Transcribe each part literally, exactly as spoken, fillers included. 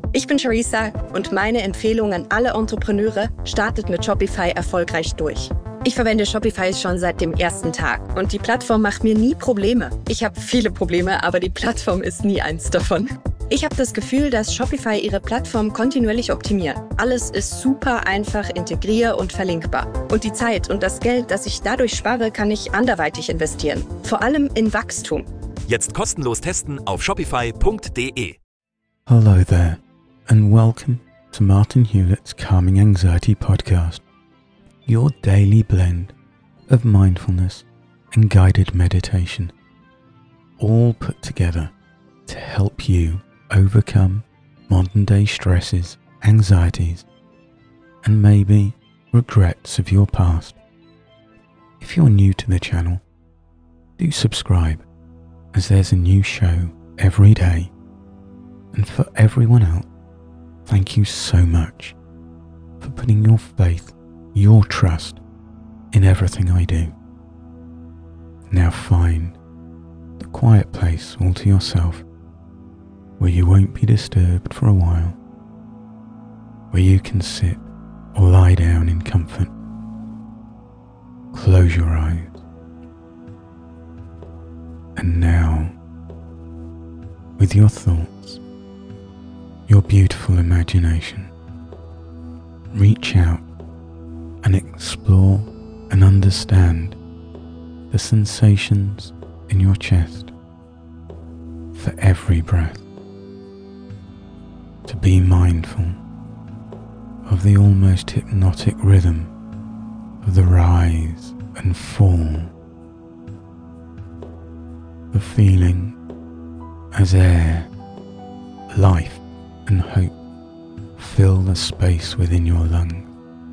Ich bin Charissa und meine Empfehlung an alle Entrepreneure: startet mit Shopify erfolgreich durch. Ich verwende Shopify schon seit dem ersten Tag und die Plattform macht mir nie Probleme. Ich habe viele Probleme, aber die Plattform ist nie eins davon. Ich habe das Gefühl, dass Shopify ihre Plattform kontinuierlich optimiert. Alles ist super einfach integrier- und verlinkbar. Und die Zeit und das Geld, das ich dadurch spare, kann ich anderweitig investieren. Vor allem in Wachstum. Jetzt kostenlos testen auf shopify punkt de. Hello there, and welcome to Martin Hewlett's Calming Anxiety Podcast, your daily blend of mindfulness and guided meditation, all put together to help you overcome modern day stresses, anxieties, and maybe regrets of your past. If you're new to the channel, do subscribe, as there's a new show every day. And for everyone else, thank you so much for putting your faith, your trust in everything I do. Now find the quiet place all to yourself, where you won't be disturbed for a while, where you can sit or lie down in comfort. Close your eyes. And now, with your thoughts, your beautiful imagination, reach out and explore and understand the sensations in your chest for every breath. To be mindful of the almost hypnotic rhythm of the rise and fall, the feeling as air, life and hope fill the space within your lungs.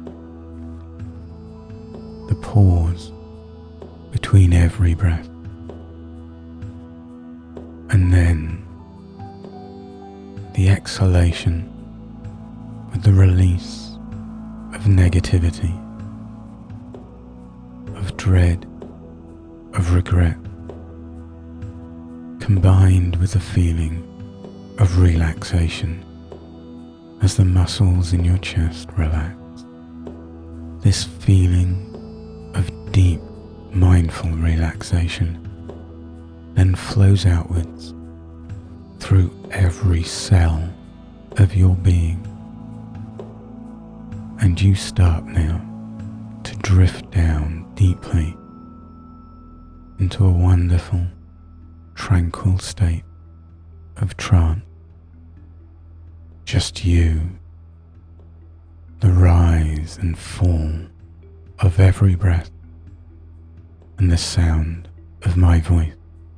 The pause between every breath, and then the exhalation with the release of negativity, of dread, of regret, combined with the feeling of relaxation as the muscles in your chest relax. This feeling of deep, mindful relaxation then flows outwards through every cell of your being, and you start now to drift down deeply into a wonderful, tranquil state of trance. Just you, the rise and fall of every breath, and the sound of my voice.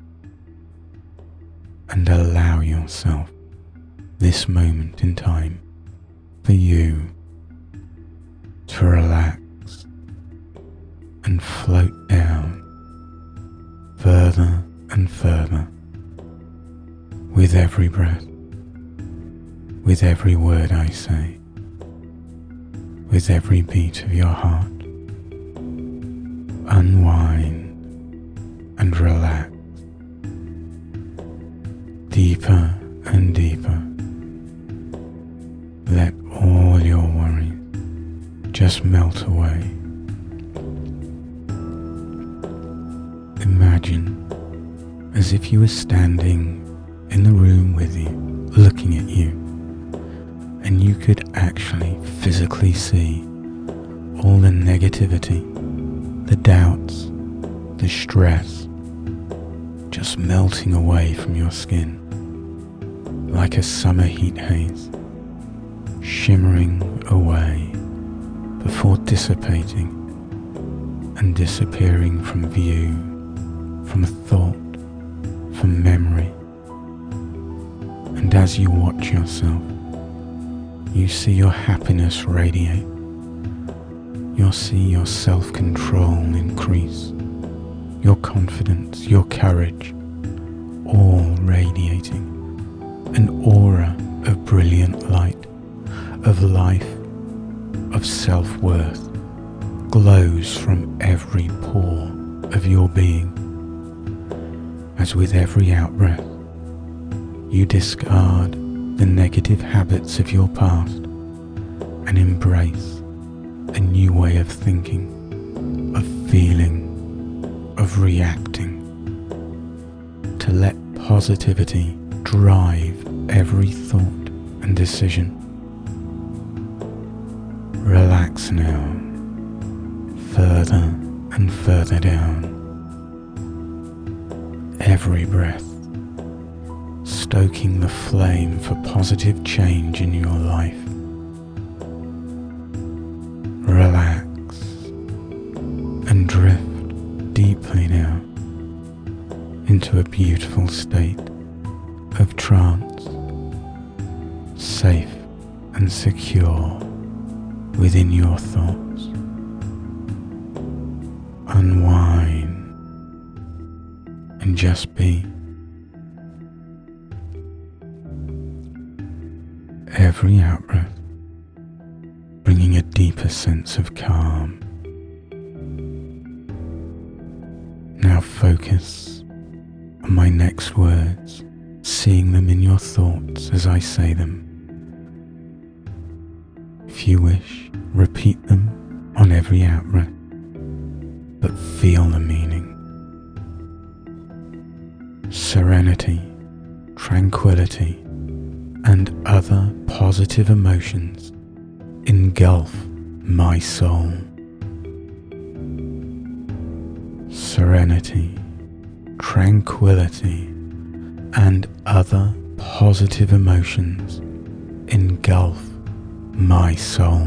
And allow yourself this moment in time for you to relax and float down further and further with every breath, with every word I say, with every beat of your heart. Unwind and relax deeper and deeper. Let all your worries just melt away. Imagine as if you were standing in the room with you, looking at you, and you could actually physically see all the negativity, the doubts, the stress just melting away from your skin like a summer heat haze, shimmering away before dissipating and disappearing from view, from thought, from memory. And as you watch yourself, you see your happiness radiate. You'll see your self-control increase, your confidence, your courage, all radiating an aura of brilliant light, of life, of self-worth, glows from every pore of your being, as with every out-breath you discard the negative habits of your past and embrace a new way of thinking, of feeling, of reacting. To let positivity drive every thought and decision. Relax now, further and further down. Every breath, stoking the flame for positive change in your life. Relax and drift deeply now into a beautiful state of trance, safe and secure within your thoughts. Unwind and just be. Every out-breath bringing a deeper sense of calm. Now focus on my next words, seeing them in your thoughts as I say them. If you wish, repeat them on every out-breath, but feel the meaning. Serenity, tranquility, and other positive emotions engulf my soul. Serenity, tranquility, and other positive emotions engulf my soul.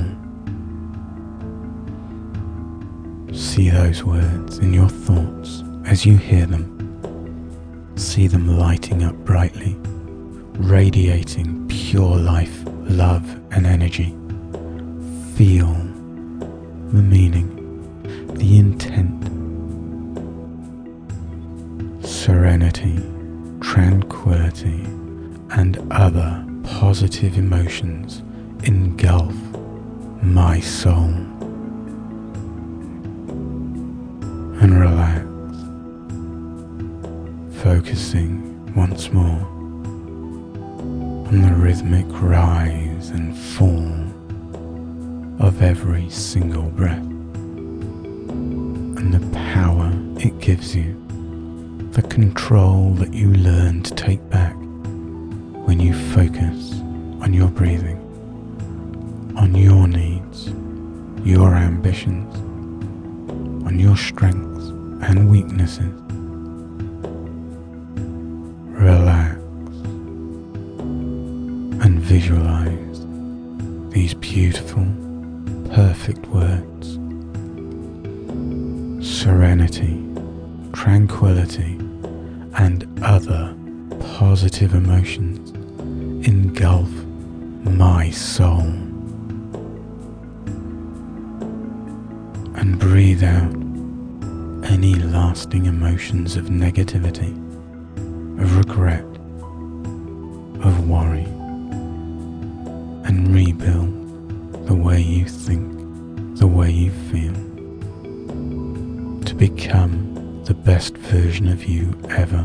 See those words in your thoughts as you hear them. See them lighting up brightly, radiating pure life, love, and energy. Feel the meaning, the intent. Serenity, tranquility, and other positive emotions engulf my soul. And relax, focusing once more on the rhythmic rise and fall of every single breath and the power it gives you, the control that you learn to take back when you focus on your breathing, on your needs, your ambitions, on your strengths and weaknesses. Relax and visualize these beautiful, perfect words. Serenity, tranquility, and other positive emotions engulf my soul. And breathe out any lasting emotions of negativity, of regret, of worry, and rebuild the way you think, the way you feel, to become the best version of you ever,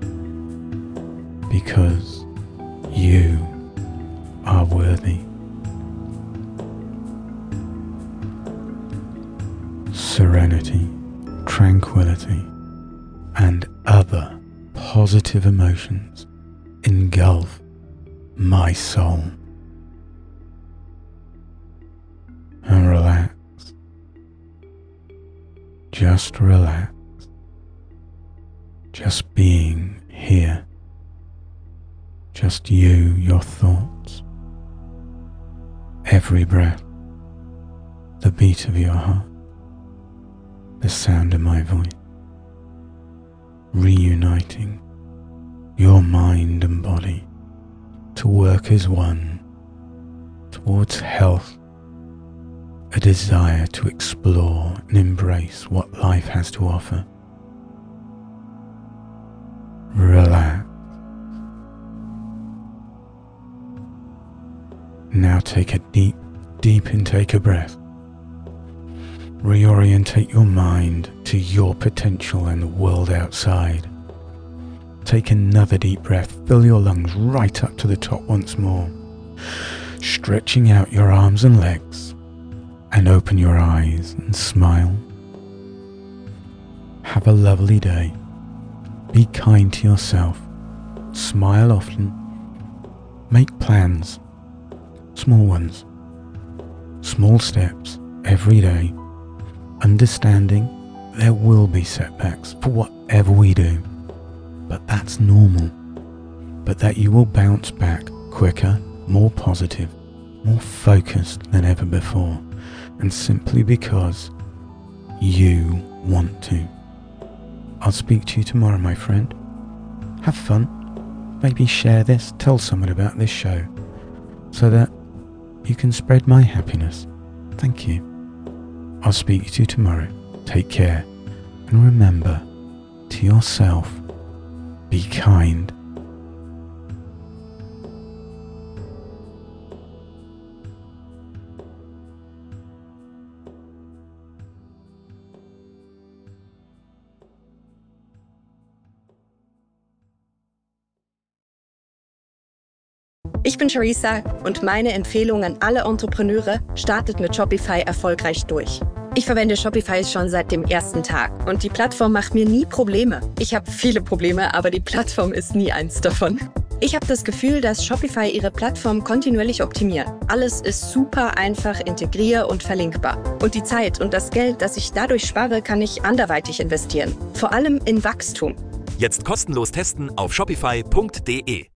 because you are worthy. Serenity, tranquility, and other positive emotions engulf my soul. And relax. Just relax. Just being here. Just you, your thoughts. Every breath. The beat of your heart. The sound of my voice. Reuniting your mind and body to work as one towards health, a desire to explore and embrace what life has to offer. Relax. Now take a deep, deep intake of breath. Reorientate your mind to your potential and the world outside. take another deep breath. Fill your lungs right up to the top once more. Stretching out your arms and legs. And open your eyes and smile. Have a lovely day. Be kind to yourself. Smile often. Make plans. Small ones. Small steps every day. Understanding there will be setbacks for whatever we do. But that's normal. But that you will bounce back quicker, more positive, more focused than ever before. And simply because you want to. I'll speak to you tomorrow, my friend. Have fun. Maybe share this, tell someone about this show, so that you can spread my happiness. Thank you. I'll speak to you tomorrow. Take care. And remember, to yourself, be kind. Ich bin Charissa und meine Empfehlung an alle Entrepreneure: startet mit Shopify erfolgreich durch. Ich verwende Shopify schon seit dem ersten Tag und die Plattform macht mir nie Probleme. Ich habe viele Probleme, aber die Plattform ist nie eins davon. Ich habe das Gefühl, dass Shopify ihre Plattform kontinuierlich optimiert. Alles ist super einfach integrier- und verlinkbar. Und die Zeit und das Geld, das ich dadurch spare, kann ich anderweitig investieren. Vor allem in Wachstum. Jetzt kostenlos testen auf shopify punkt de.